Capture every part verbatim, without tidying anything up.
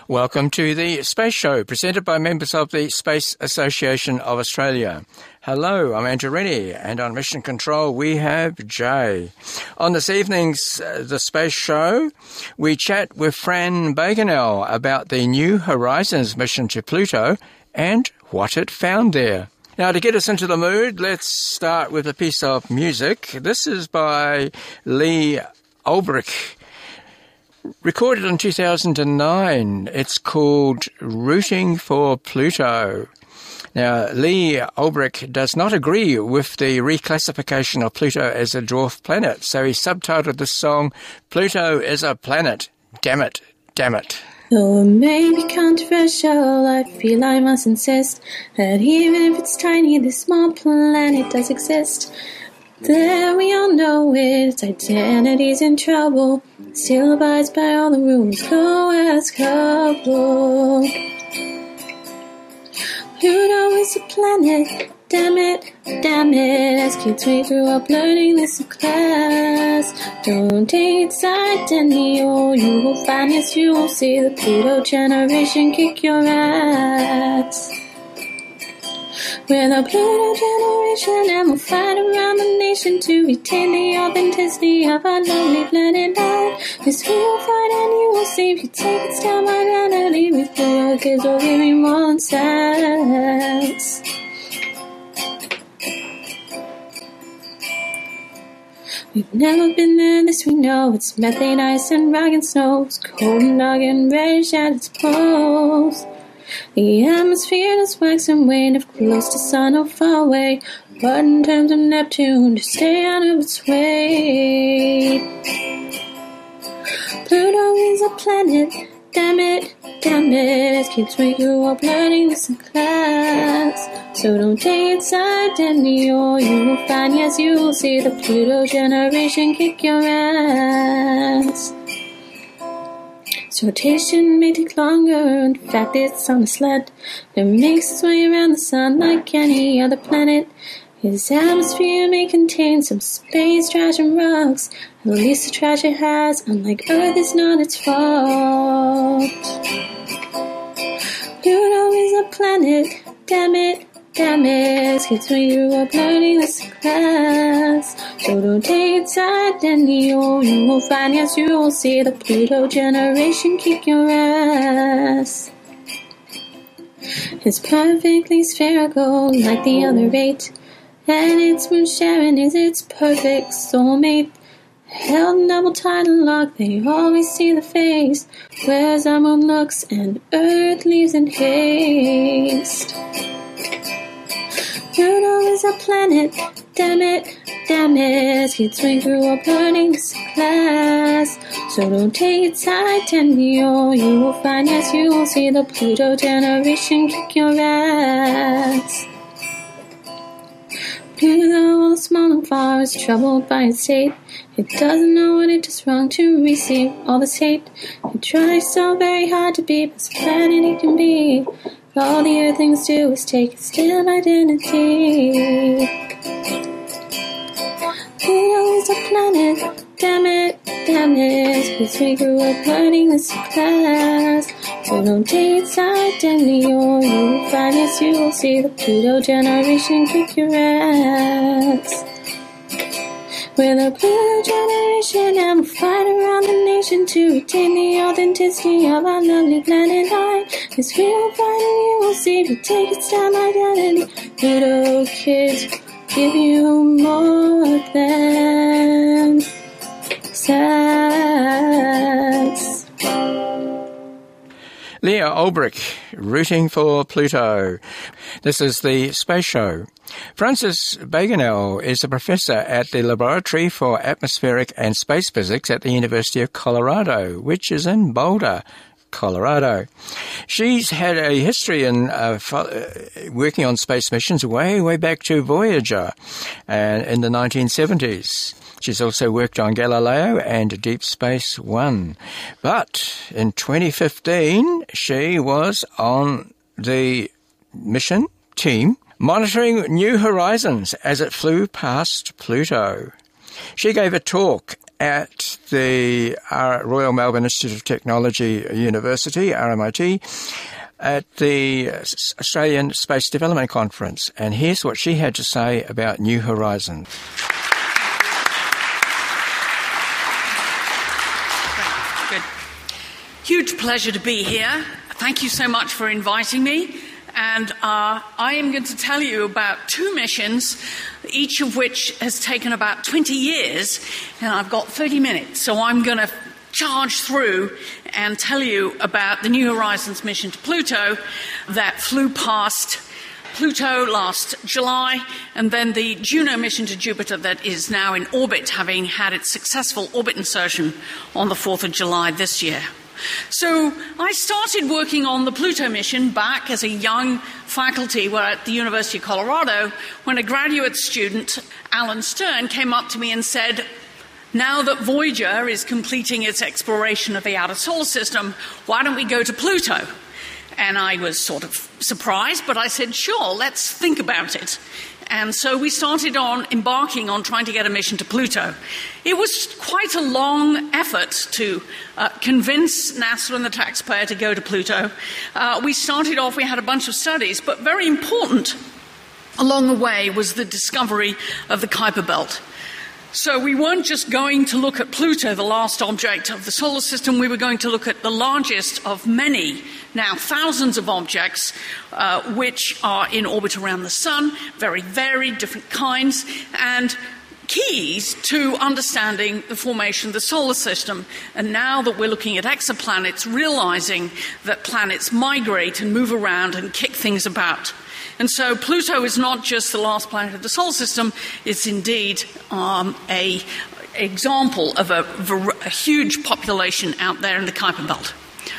Welcome to the Space Show, presented by members of the Space Association of Australia. Hello, I'm Andrew Rennie, and on Mission Control we have Jay. On this evening's uh, The Space Show, we chat with Fran Bagenal about the New Horizons mission to Pluto and what it found there. Now, to get us into the mood, let's start with a piece of music. This is by Lee Olbrich. Recorded in two thousand nine, it's called Rooting for Pluto. Now, Lee Olbrich does not agree with the reclassification of Pluto as a dwarf planet, so he subtitled this song, Pluto is a Planet. Damn it, damn it. Though it may be controversial, I feel I must insist that even if it's tiny, this small planet does exist. There we all know its identity's in trouble, still abides by all the rules. Go ask Hubble. Pluto is a planet, damn it, damn it. As kids we grew up learning this in class. Don't take its identity or you will find, yes you will see the Pluto generation kick your ass. We're the Pluto generation and we'll fight around the nation to retain the authenticity of our lovely planet Earth. Yes, we will fight and you will see if you take its time identity with Pluto kids will give me more sense. We've never been there, this we know. It's methane, ice, and rock and snow. It's cold and dark and reddish at its poles. The atmosphere does wax and wane if close to sun or far away, but in terms of Neptune, to stay out of its way. Pluto is a planet, damn it, damn it. Kids, we grew up learning this in class. So don't take its identity or you will find, yes you will see the Pluto generation kick your ass. Its rotation may take longer, in fact it's on a sled that makes its way around the sun like any other planet. Its atmosphere may contain some space trash and rocks, at least the trash it has, unlike Earth, is not its fault. Pluto is a planet, damn it, damn it. Kids, we grew up learning this in class. So don't take its identity or you will find, yes you will see the Pluto generation kick your ass. It's perfectly spherical like the other eight, and its moon Charon is its perfect soulmate. Held in double tidal lock, they always see the face, whereas our moon looks and Earth leaves in haste. Pluto is a planet, damn it, damn it. Kids, we grew up learning this in class. So don't take its identity or you will find, yes you will see the Pluto generation kick your ass. Pluto, all small and far, is troubled by its state. It doesn't know what it does wrong to receive all this hate. It tries so very hard to be the best planet it can be. All the Earthlings do is take its damn identity. Pluto is a planet, damn it, damn it. Because we grew up learning this in class. So don't take its identity or you will find, yes you will see the Pluto generation kick your ass. We're the Pluto generation and we'll fight around the nation to retain the authenticity of our lovely planet Earth. Yes, we will fight and you will see if you take its time identity. Pluto kids give you more than sex. Leah Olbrich, Rooting for Pluto. This is the Space Show. Francis Bagenal is a professor at the Laboratory for Atmospheric and Space Physics at the University of Colorado, which is in Boulder, Colorado. She's had a history in uh, working on space missions way, way back to Voyager and in the nineteen seventies. She's also worked on Galileo and Deep Space One. But in twenty fifteen, she was on the mission team monitoring New Horizons as it flew past Pluto. She gave a talk at the uh, Royal Melbourne Institute of Technology University, R M I T, at the Australian Space Development Conference. And here's what she had to say about New Horizons. Good. Huge pleasure to be here. Thank you so much for inviting me. And uh, I am going to tell you about two missions, each of which has taken about twenty years, and I've got thirty minutes. So I'm going to charge through and tell you about the New Horizons mission to Pluto that flew past Pluto last July, and then the Juno mission to Jupiter that is now in orbit, having had its successful orbit insertion on the fourth of July this year. So I started working on the Pluto mission back as a young faculty at the University of Colorado when a graduate student, Alan Stern, came up to me and said, now that Voyager is completing its exploration of the outer solar system, why don't we go to Pluto? And I was sort of surprised, but I said, sure, let's think about it. And so we started on embarking on trying to get a mission to Pluto. It was quite a long effort to uh, convince NASA and the taxpayer to go to Pluto. Uh, we started off, we had a bunch of studies, but very important along the way was the discovery of the Kuiper Belt. So we weren't just going to look at Pluto, the last object of the solar system. We were going to look at the largest of many, now thousands of objects, uh, which are in orbit around the Sun, very varied, different kinds, and keys to understanding the formation of the solar system. And now that we're looking at exoplanets, realizing that planets migrate and move around and kick things about. And so Pluto is not just the last planet of the solar system, it's indeed um, a example of a, a huge population out there in the Kuiper Belt.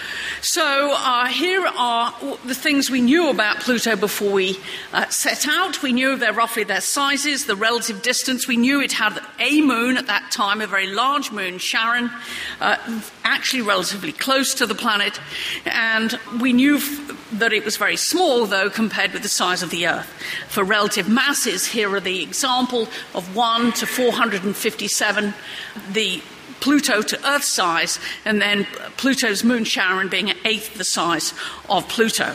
So uh, here are the things we knew about Pluto before we uh, set out. We knew their roughly their sizes, the relative distance. We knew it had a moon at that time, a very large moon, Charon, uh, actually relatively close to the planet. And we knew f- that it was very small, though, compared with the size of the Earth. For relative masses, here are the example of one to four hundred fifty-seven, the Pluto to Earth size, and then Pluto's moon Charon being an eighth the size of Pluto.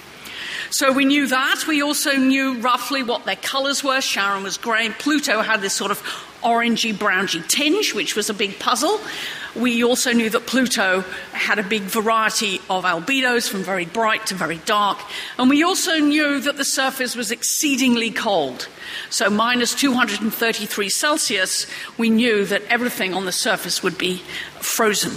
So we knew that. We also knew roughly what their colours were. Charon was grey. Pluto had this sort of orangey, browny tinge, which was a big puzzle. We also knew that Pluto had a big variety of albedos, from very bright to very dark. And we also knew that the surface was exceedingly cold. So minus two hundred thirty-three Celsius, we knew that everything on the surface would be frozen.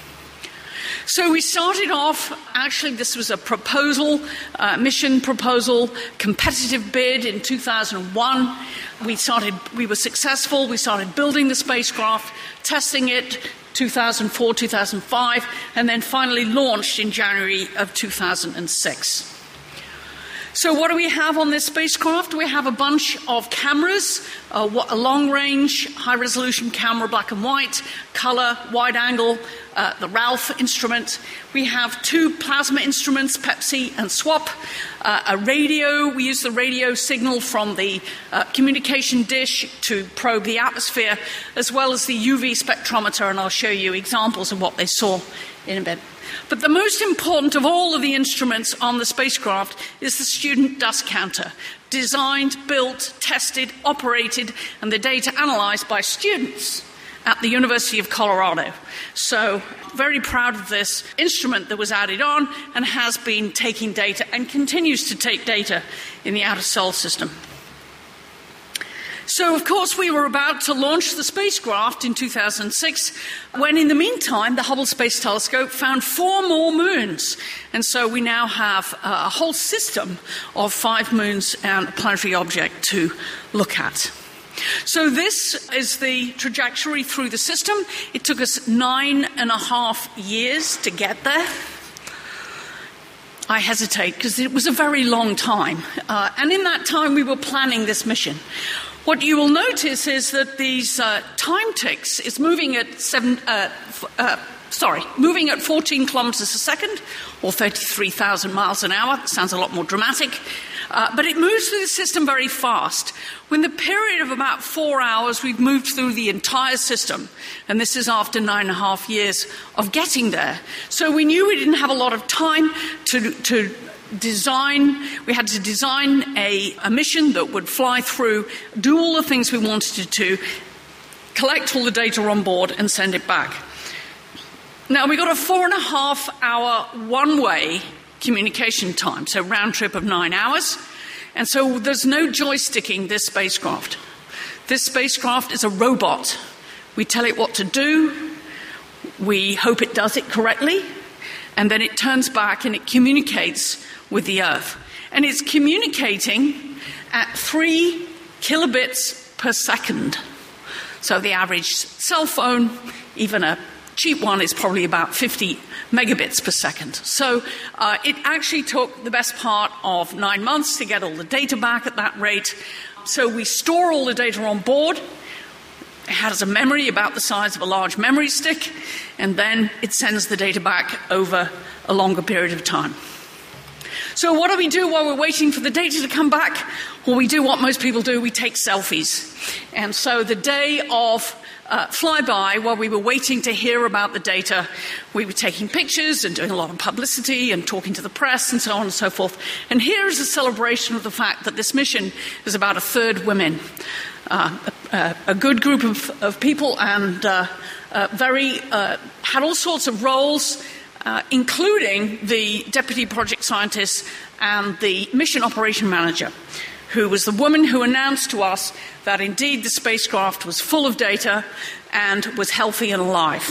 So we started off, actually this was a proposal, uh, mission proposal, competitive bid in two thousand one. We started, we were successful, we started building the spacecraft, testing it, two thousand four, two thousand five, and then finally launched in January of two thousand six. So what do we have on this spacecraft? We have a bunch of cameras, a, a long-range, high-resolution camera, black and white, color, wide-angle, uh, the Ralph instrument. We have two plasma instruments, Pepsi and SWAP, uh, a radio. We use the radio signal from the uh, communication dish to probe the atmosphere, as well as the U V spectrometer, and I'll show you examples of what they saw in a bit. But the most important of all of the instruments on the spacecraft is the Student Dust Counter, designed, built, tested, operated, and the data analyzed by students at the University of Colorado. So, very proud of this instrument that was added on and has been taking data and continues to take data in the outer solar system. So, of course, we were about to launch the spacecraft in two thousand six, when in the meantime, the Hubble Space Telescope found four more moons. And so we now have a whole system of five moons and a planetary object to look at. So this is the trajectory through the system. It took us nine and a half years to get there. I hesitate because it was a very long time. Uh, and in that time, we were planning this mission. What you will notice is that these uh, time ticks is moving at seven, uh, uh, sorry, moving at fourteen kilometers a second, or thirty-three thousand miles an hour. That sounds a lot more dramatic. Uh, but it moves through the system very fast. Within the period of about four hours, we've moved through the entire system. And this is after nine and a half years of getting there. So we knew we didn't have a lot of time to, to design. We had to design a, a mission that would fly through, do all the things we wanted it to, collect all the data on board, and send it back. Now, we got a four and a half hour one-way communication time, so round trip of nine hours. And so there's no joysticking this spacecraft. This spacecraft is a robot. We tell it what to do, we hope it does it correctly, and then it turns back and it communicates with the Earth. And it's communicating at three kilobits per second. So the average cell phone, even a cheap one, is probably about fifty megabits per second. So uh, it actually took the best part of nine months to get all the data back at that rate. So we store all the data on board. It has a memory about the size of a large memory stick, and then it sends the data back over a longer period of time. So what do we do while we're waiting for the data to come back? Well, we do what most people do, we take selfies. And so the day of uh, flyby, while we were waiting to hear about the data, we were taking pictures and doing a lot of publicity and talking to the press and so on and so forth. And here is a celebration of the fact that this mission is about a third women. Uh, a, a good group of, of people, and uh, uh, very uh, had all sorts of roles, uh, including the deputy project scientist and the mission operation manager, who was the woman who announced to us that indeed the spacecraft was full of data and was healthy and alive.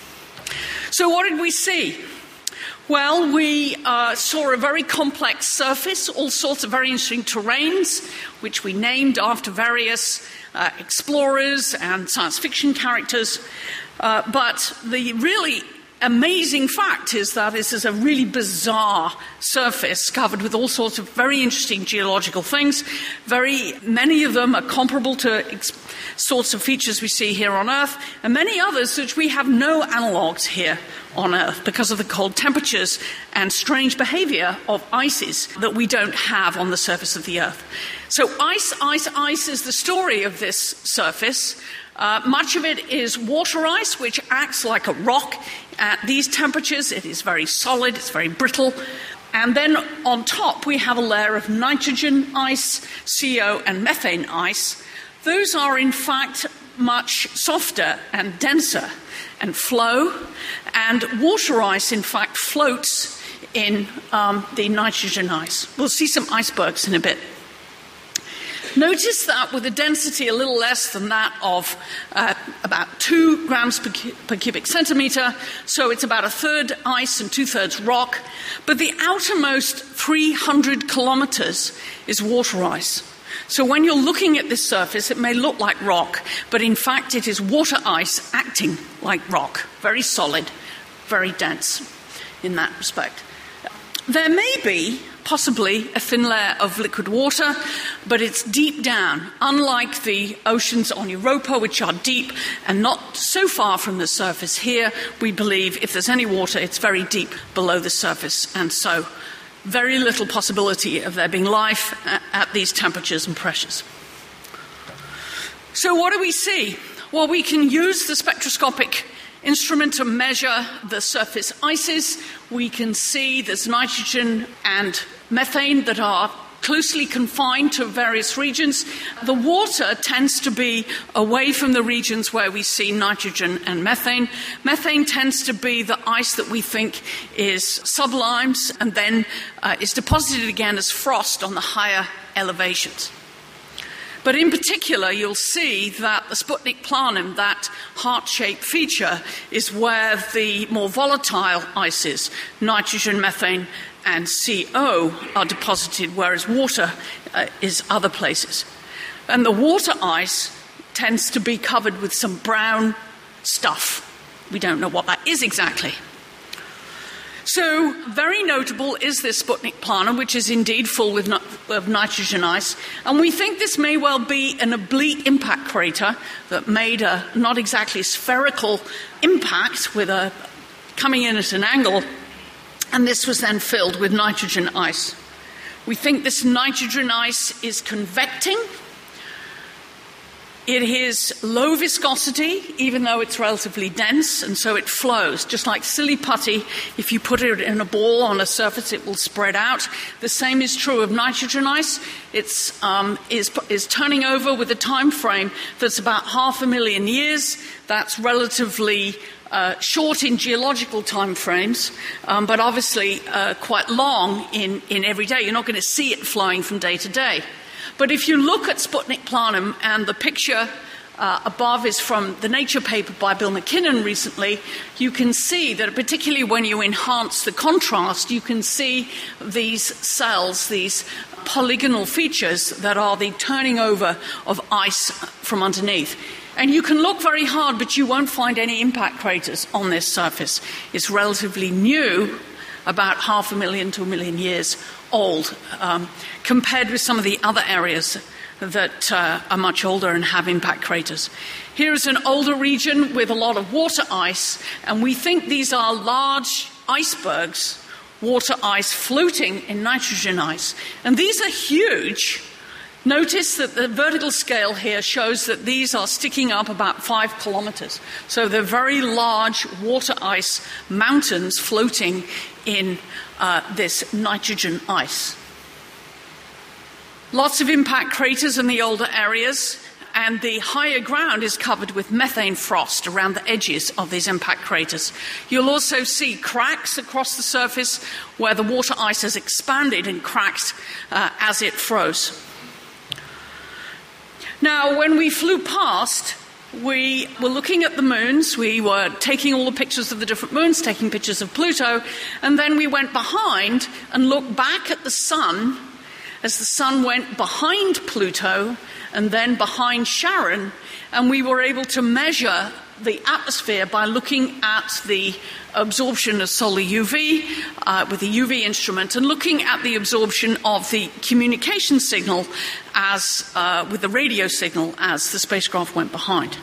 So what did we see? Well, we uh, saw a very complex surface, all sorts of very interesting terrains, which we named after various uh, explorers and science fiction characters. Uh, but the really amazing fact is that this is a really bizarre surface covered with all sorts of very interesting geological things. Very many of them are comparable to ex- sorts of features we see here on Earth, and many others which we have no analogues here on Earth because of the cold temperatures and strange behavior of ices that we don't have on the surface of the Earth. So ice, ice, ice is the story of this surface. Uh, much of it is water ice, which acts like a rock at these temperatures. It is very solid, it's very brittle. And then on top, we have a layer of nitrogen ice, C O, and methane ice. Those are, in fact, much softer and denser and flow. And water ice, in fact, floats in um, the nitrogen ice. We'll see some icebergs in a bit. Notice that with a density a little less than that of uh, about two grams per, cu- per cubic centimetre, so it's about a third ice and two-thirds rock. But the outermost three hundred kilometres is water ice. So when you're looking at this surface, it may look like rock, but in fact it is water ice acting like rock. Very solid, very dense in that respect. There may be possibly a thin layer of liquid water, but it's deep down, unlike the oceans on Europa, which are deep and not so far from the surface. Here, we believe if there's any water, it's very deep below the surface, and so very little possibility of there being life at these temperatures and pressures. So what do we see? Well, we can use the spectroscopic instrument to measure the surface ices. We can see there's nitrogen and methane that are closely confined to various regions. The water tends to be away from the regions where we see nitrogen and methane. Methane tends to be the ice that we think is sublimes and then uh, is deposited again as frost on the higher elevations. But in particular, you'll see that the Sputnik Planum, that heart-shaped feature, is where the more volatile ices, nitrogen, methane, and C O, are deposited, whereas water uh, is other places. And the water ice tends to be covered with some brown stuff. We don't know what that is exactly. So, very notable is this Sputnik Planum, which is indeed full with no- of nitrogen ice. And we think this may well be an oblique impact crater that made a not exactly spherical impact with a coming in at an angle. And this was then filled with nitrogen ice. We think this nitrogen ice is convecting. It is low viscosity, even though it's relatively dense, and so it flows. Just like silly putty, if you put it in a ball on a surface, it will spread out. The same is true of nitrogen ice. It's um, is, is turning over with a time frame that's about half a million years. That's relatively uh, short in geological time frames, um, but obviously uh, quite long in, in every day. You're not going to see it flowing from day to day. But if you look at Sputnik Planum, and the picture uh, above is from the Nature paper by Bill McKinnon recently, you can see that particularly when you enhance the contrast, you can see these cells, these polygonal features that are the turning over of ice from underneath. And you can look very hard, but you won't find any impact craters on this surface. It's relatively new, about half a million to a million years old, um, compared with some of the other areas that uh, are much older and have impact craters. Here is an older region with a lot of water ice, and we think these are large icebergs, water ice floating in nitrogen ice. And these are huge. Notice that the vertical scale here shows that these are sticking up about five kilometers. So they're very large water ice mountains floating in uh, this nitrogen ice. Lots of impact craters in the older areas, and the higher ground is covered with methane frost around the edges of these impact craters. You'll also see cracks across the surface where the water ice has expanded and cracked uh, as it froze. Now, when we flew past, we were looking at the moons. We were taking all the pictures of the different moons, taking pictures of Pluto, and then we went behind and looked back at the sun as the sun went behind Pluto and then behind Charon, and we were able to measure the atmosphere by looking at the absorption of solar U V uh, with the U V instrument, and looking at the absorption of the communication signal as uh, with the radio signal as the spacecraft went behind.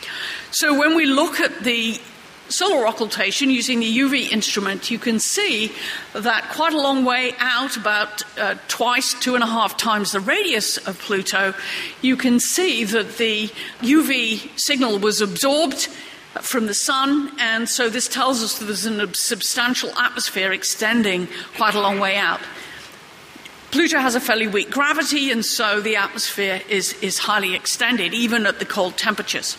So when we look at the solar occultation using the U V instrument, you can see that quite a long way out, about uh, twice, two and a half times the radius of Pluto, you can see that the U V signal was absorbed from the sun, and so this tells us that there's a substantial atmosphere extending quite a long way out. Pluto has a fairly weak gravity, and so the atmosphere is, is highly extended, even at the cold temperatures.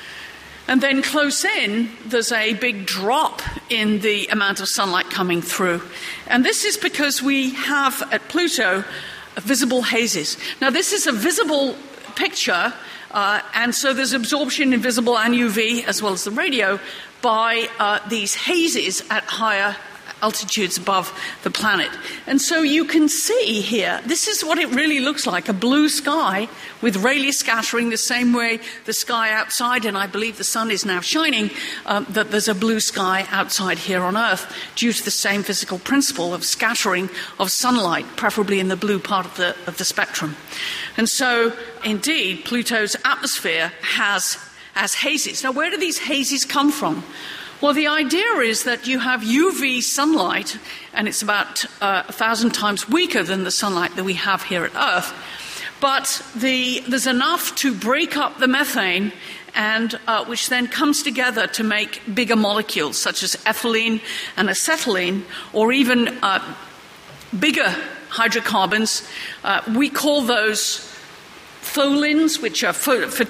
And then close in, there's a big drop in the amount of sunlight coming through. And this is because we have at Pluto visible hazes. Now, this is a visible picture, uh, and so there's absorption in visible and U V, as well as the radio, by uh, these hazes at higher altitudes above the planet. And so you can see here, this is what it really looks like, a blue sky with Rayleigh scattering the same way the sky outside, and I believe the sun is now shining, um, that there's a blue sky outside here on Earth due to the same physical principle of scattering of sunlight, preferably in the blue part of the, of the spectrum. And so, indeed, Pluto's atmosphere has, has hazes. Now, where do these hazes come from? Well, the idea is that you have U V sunlight, and it's about uh, a thousand times weaker than the sunlight that we have here at Earth. But the, there's enough to break up the methane, and uh, which then comes together to make bigger molecules, such as ethylene and acetylene, or even uh, bigger hydrocarbons. Uh, we call those phthalins, which are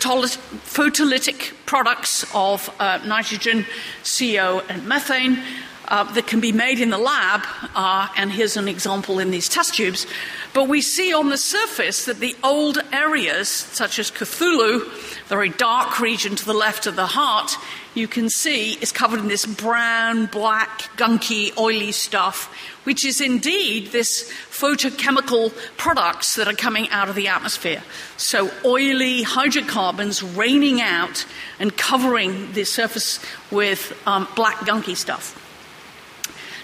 photolytic products of uh, nitrogen, C O, and methane uh, that can be made in the lab, uh, and here's an example in these test tubes. But we see on the surface that the old areas, such as Cthulhu, the very dark region to the left of the heart, you can see is covered in this brown, black, gunky, oily stuff, which is indeed this photochemical products that are coming out of the atmosphere. So oily hydrocarbons raining out and covering the surface with um, black, gunky stuff.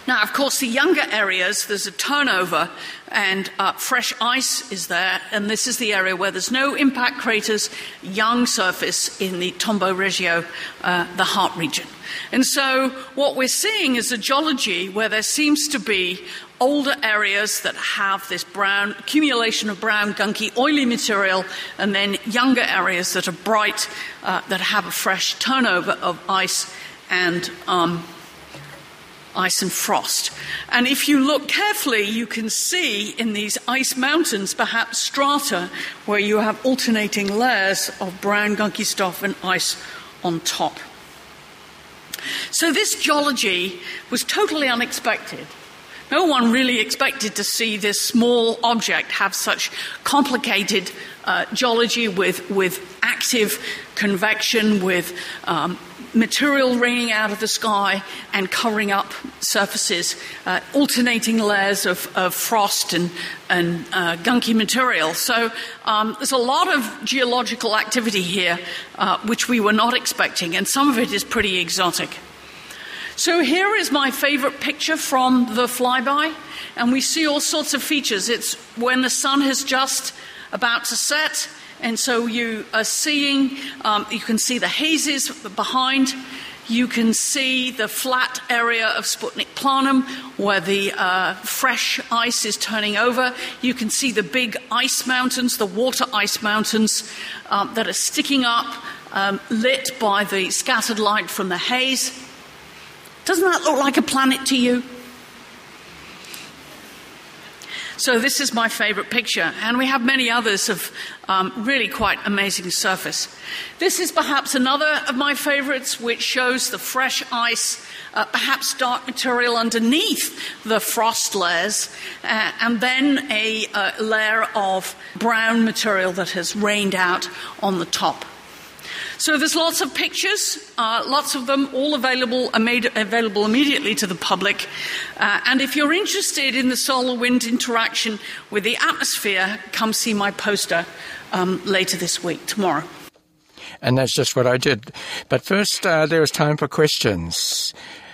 Now, of course, the younger areas, there's a turnover, and uh, fresh ice is there, and this is the area where there's no impact craters, young surface in the Tombeau Regio, uh, the heart region. And so what we're seeing is a geology where there seems to be older areas that have this brown accumulation of brown, gunky, oily material, and then younger areas that are bright, uh, that have a fresh turnover of ice and um, ice and frost. And if you look carefully, you can see in these ice mountains perhaps strata where you have alternating layers of brown, gunky stuff and ice on top. So this geology was totally unexpected. No one really expected to see this small object have such complicated uh, geology with, with active convection, with um, material raining out of the sky and covering up surfaces, uh, alternating layers of, of frost and, and uh, gunky material. So um, there's a lot of geological activity here uh, which we were not expecting, and some of it is pretty exotic. So here is my favorite picture from the flyby, and we see all sorts of features. It's when the sun has just about to set, and so you are seeing, um, you can see the hazes behind, you can see the flat area of Sputnik Planum where the uh, fresh ice is turning over. You can see the big ice mountains, the water ice mountains um, that are sticking up, um, lit by the scattered light from the haze. Doesn't that look like a planet to you? So this is my favorite picture, and we have many others of um, really quite amazing surface. This is perhaps another of my favorites, which shows the fresh ice, uh, perhaps dark material underneath the frost layers, uh, and then a uh, layer of brown material that has rained out on the top. So there's lots of pictures, uh, lots of them, all available, are made available immediately to the public. Uh, and if you're interested in the solar-wind interaction with the atmosphere, come see my poster um, later this week, tomorrow. And that's just what I did. But first, uh, there is time for questions.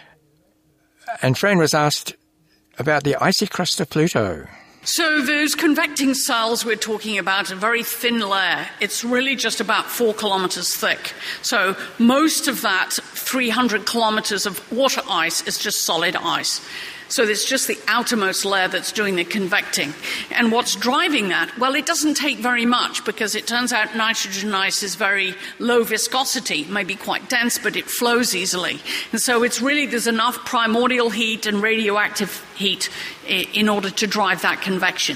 And Fran was asked about the icy crust of Pluto. So those convecting cells we're talking about, a very thin layer. It's really just about four kilometers thick. So most of that three hundred kilometers of water ice is just solid ice. So it's just the outermost layer that's doing the convecting. And what's driving that? Well, it doesn't take very much, because it turns out nitrogen ice is very low viscosity, maybe quite dense, but it flows easily. And so it's really, there's enough primordial heat and radioactive heat in order to drive that convection.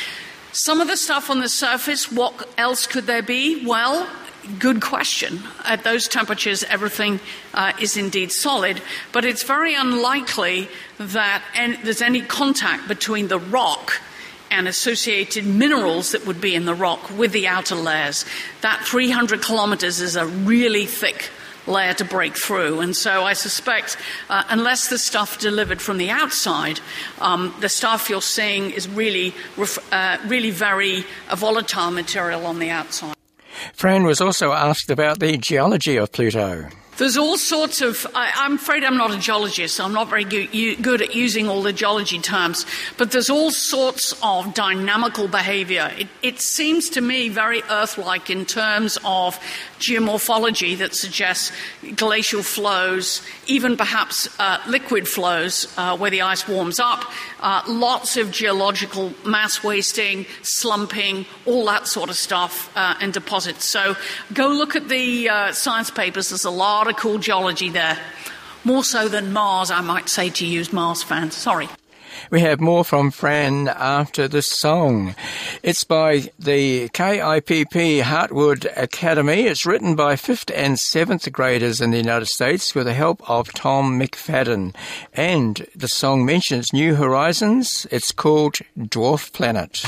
Some of the stuff on the surface, what else could there be? Well, good question. At those temperatures, everything uh, is indeed solid, but it's very unlikely that any, there's any contact between the rock and associated minerals that would be in the rock with the outer layers. That three hundred kilometers is a really thick layer to break through, and so I suspect uh, unless the stuff delivered from the outside, um, the stuff you're seeing is really, uh, really very uh, volatile material on the outside. Fran was also asked about the geology of Pluto. There's all sorts of, I, I'm afraid I'm not a geologist, so I'm not very good, good at using all the geology terms, but there's all sorts of dynamical behavior. It, it seems to me very Earth-like in terms of geomorphology that suggests glacial flows, even perhaps uh, liquid flows uh, where the ice warms up, uh, lots of geological mass wasting, slumping, all that sort of stuff, uh, and deposits. So go look at the uh, science papers. There's a lot of cool geology there. More so than Mars, I might say to you Mars fans. Sorry. We have more from Fran after this song. It's by the K I P P Heartwood Academy. It's written by fifth and seventh graders in the United States with the help of Tom McFadden. And the song mentions New Horizons. It's called Dwarf Planet.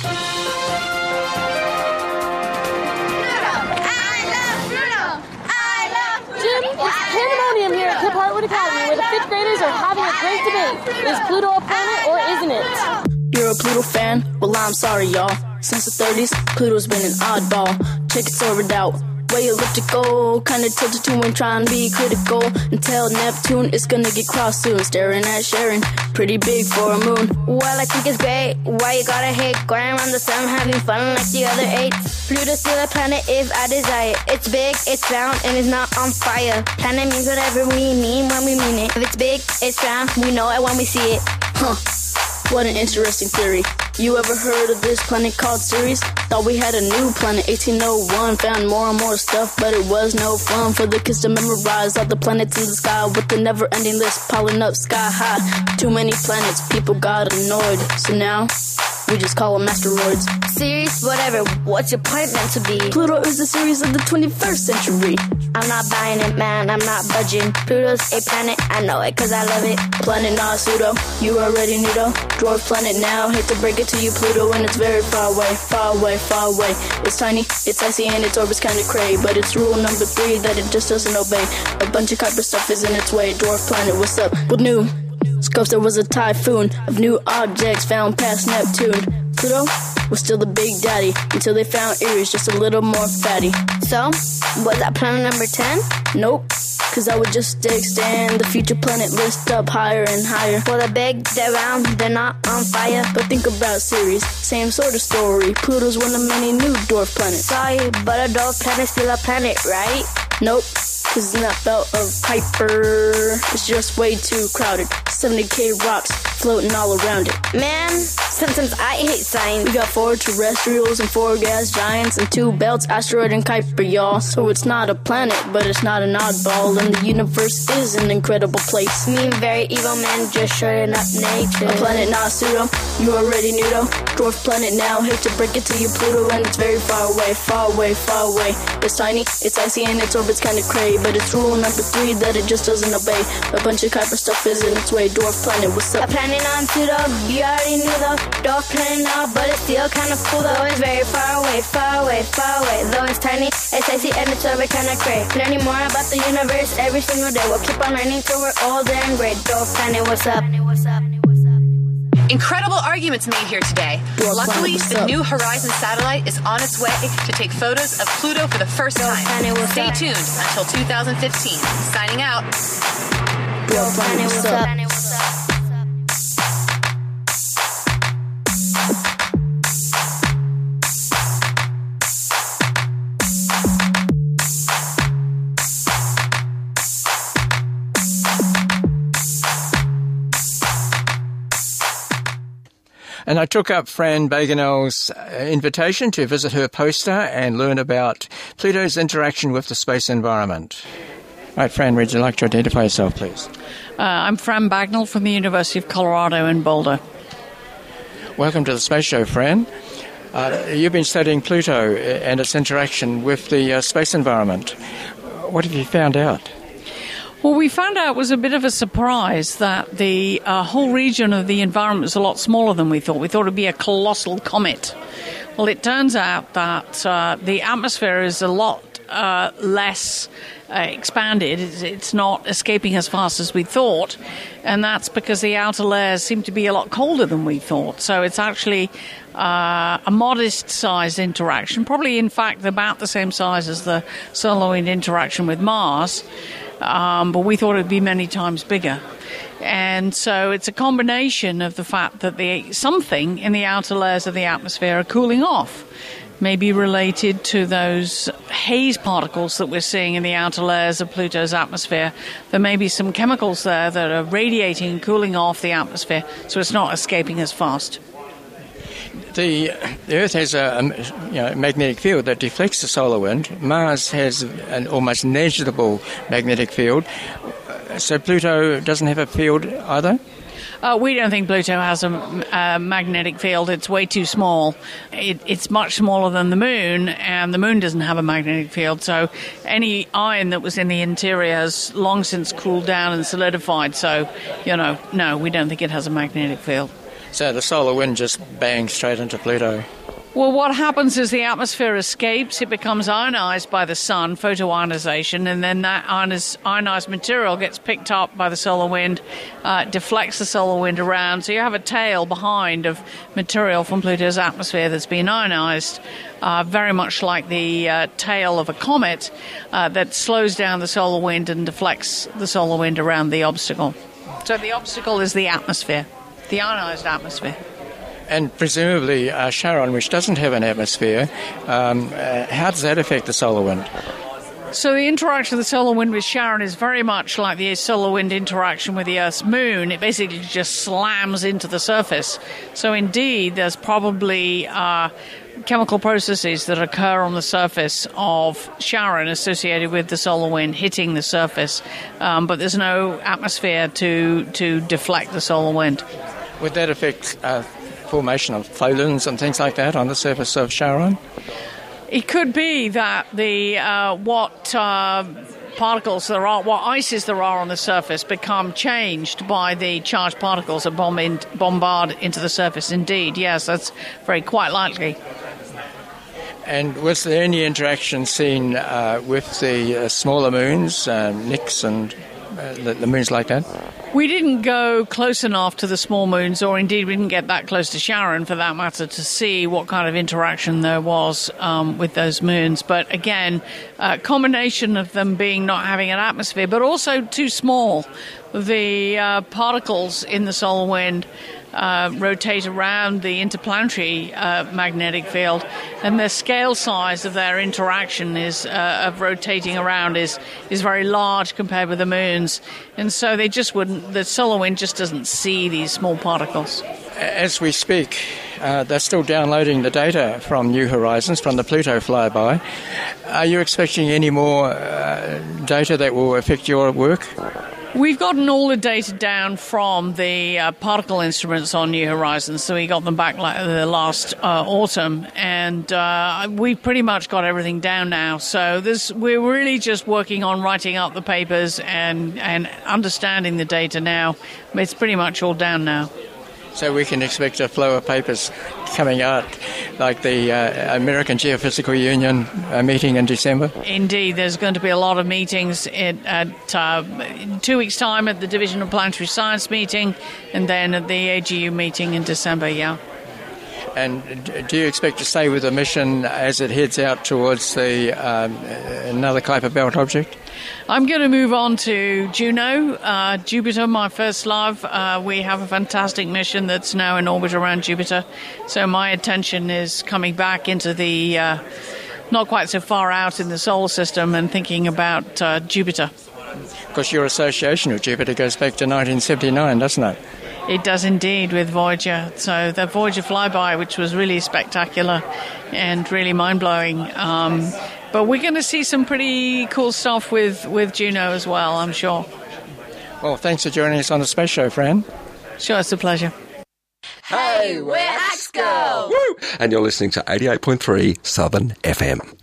Academy, where the fifth graders are having a great debate. Is Pluto a planet or isn't it? You're a Pluto fan? Well, I'm sorry, y'all. Since the thirties, Pluto's been an oddball. Tickets sold out. way elliptical, kinda tilted to when trying to be critical. Until Neptune is gonna get crossed soon. Staring at Sharon, pretty big for a moon. Well, I think it's great. Why you gotta hate? Going around the sun, having fun like the other eight. Pluto's still a planet if I desire. It's big, it's round, and it's not on fire. Planet means whatever we mean when we mean it. If it's big, it's round, we know it when we see it. Huh. What an interesting theory. You ever heard of this planet called Ceres? Thought we had a new planet, eighteen oh one. Found more and more stuff, but it was no fun for the kids to memorize all the planets in the sky with the never-ending list piling up sky high. Too many planets, people got annoyed. So now, we just call them asteroids. Ceres, whatever. What's your point meant to be? Pluto is the Ceres of the twenty-first century. I'm not buying it, man. I'm not budging. Pluto's a planet. I know it because I love it. Planet not pseudo. You already knew though. Dwarf planet now. Hate to break it to you, Pluto, and it's very far away, far away, far away. It's tiny, it's icy, and its orbit's kind of cray. But it's rule number three that it just doesn't obey. A bunch of Kuiper stuff is in its way. Dwarf planet, what's up? With new scopes, there was a typhoon of new objects found past Neptune. Pluto was still the big daddy until they found Eris, just a little more fatty. So, was that planet number ten? Nope, cause I would just extend the future planet list up higher and higher. Well, they're big, they're round, they're not on fire. But think about Ceres, same sort of story. Pluto's one of many new dwarf planets. Sorry, but a dwarf planet's still a planet, right? Nope, cause in that belt of Kuiper, it's just way too crowded. seventy K rocks floating all around it. Man, sometimes I hate science. We got four terrestrials and four gas giants and two belts, asteroid and Kuiper, y'all. So it's not a planet, but it's not an oddball, and the universe is an incredible place. Me and very evil men just showing up nature. A planet not pseudo, you already knew though. Dwarf planet now, hate to break it to you, Pluto, and it's very far away, far away, far away. It's tiny, it's icy, and its orbit's kinda cray. But it's rule number three that it just doesn't obey. A bunch of Kuiper stuff is in its way. Dwarf planet, what's up? A planet non pseudo, you already knew though. Dwarf planet now, but it's still kinda cool though. It's very far away, far away, far away. Though it's tiny, it's icy, and its orbit kinda cray. Learning more about the universe every single day. We'll keep on learning till we're old and great. Dwarf planet, what's up? Incredible arguments made here today. Dwarf Luckily, planet, the up? new Horizon satellite is on its way to take photos of Pluto for the first Dwarf time. planet, what's Stay up? tuned until two thousand fifteen. Signing out. Dwarf planet, what's up? And I took up Fran Bagenal's invitation to visit her poster and learn about Pluto's interaction with the space environment. Right, Fran, would you like to identify yourself, please? Uh, I'm Fran Bagnall from the University of Colorado in Boulder. Welcome to the Space Show, Fran. Uh, you've been studying Pluto and its interaction with the uh, space environment. What have you found out? Well, we found out it was a bit of a surprise that the uh, whole region of the environment was a lot smaller than we thought. We thought it would be a colossal comet. Well, it turns out that uh, the atmosphere is a lot uh, less uh, expanded. It's, it's not escaping as fast as we thought, and that's because the outer layers seem to be a lot colder than we thought. So it's actually uh, a modest-sized interaction, probably, in fact, about the same size as the solar wind interaction with Mars. Um, but we thought it would be many times bigger. And so it's a combination of the fact that the something in the outer layers of the atmosphere are cooling off, maybe related to those haze particles that we're seeing in the outer layers of Pluto's atmosphere. There may be some chemicals there that are radiating and cooling off the atmosphere, so it's not escaping as fast. The, the Earth has a, a you know, magnetic field that deflects the solar wind. Mars has an almost negligible magnetic field. So Pluto doesn't have a field either? Uh, we don't think Pluto has a, a magnetic field. It's way too small. It, it's much smaller than the Moon, and the Moon doesn't have a magnetic field. So any iron that was in the interior has long since cooled down and solidified. So, you know, no, we don't think it has a magnetic field. So the solar wind just bangs straight into Pluto? Well, what happens is the atmosphere escapes, it becomes ionized by the sun, photoionization, and then that ionized material gets picked up by the solar wind, uh, deflects the solar wind around, so you have a tail behind of material from Pluto's atmosphere that's been ionized, uh, very much like the uh, tail of a comet uh, that slows down the solar wind and deflects the solar wind around the obstacle. So the obstacle is the atmosphere, the ionized atmosphere. And presumably uh, Charon, which doesn't have an atmosphere, um, uh, how does that affect the solar wind? So the interaction of the solar wind with Charon is very much like the solar wind interaction with the Earth's moon. It basically just slams into the surface. So indeed, there's probably uh, chemical processes that occur on the surface of Charon associated with the solar wind hitting the surface, um, but there's no atmosphere to, to deflect the solar wind. Would that affect uh, formation of tholins and things like that on the surface of Charon? It could be that the uh, what uh, particles there are, what ices there are on the surface, become changed by the charged particles that bomb in, bombard into the surface. Indeed, yes, that's very quite likely. And was there any interaction seen uh, with the uh, smaller moons, uh, Nix and uh, the, the moons like that? We didn't go close enough to the small moons, or indeed we didn't get that close to Charon, for that matter, to see what kind of interaction there was um, with those moons. But again, a combination of them being not having an atmosphere, but also too small. The uh, particles in the solar wind uh, rotate around the interplanetary uh, magnetic field, and the scale size of their interaction is uh, of rotating around is is very large compared with the moons, and so they just wouldn't. The solar wind just doesn't see these small particles. As we speak, uh, they're still downloading the data from New Horizons, from the Pluto flyby. Are you expecting any more uh, data that will affect your work? We've gotten all the data down from the uh, particle instruments on New Horizons, so we got them back like the last uh, autumn, and uh, we've pretty much got everything down now. So this, we're really just working on writing up the papers and, and understanding the data now. It's pretty much all down now. So we can expect a flow of papers coming out, like the uh, American Geophysical Union uh, meeting in December? Indeed, there's going to be a lot of meetings in, at uh, in two weeks' time at the Division of Planetary Science meeting, and then at the A G U meeting in December, yeah. And do you expect to stay with the mission as it heads out towards the um, another Kuiper Belt object? I'm going to move on to Juno, uh, Jupiter, my first love. Uh, we have a fantastic mission that's now in orbit around Jupiter. So my attention is coming back into the, uh, not quite so far out in the solar system, and thinking about uh, Jupiter. Of course, your association with Jupiter goes back to nineteen seventy-nine, doesn't it? It does indeed, with Voyager. So the Voyager flyby, which was really spectacular and really mind-blowing. Um, but we're going to see some pretty cool stuff with, with Juno as well, I'm sure. Well, thanks for joining us on the Space Show, Fran. Sure, it's a pleasure. Hey, we're Axco! Woo! And you're listening to eighty-eight point three Southern F M.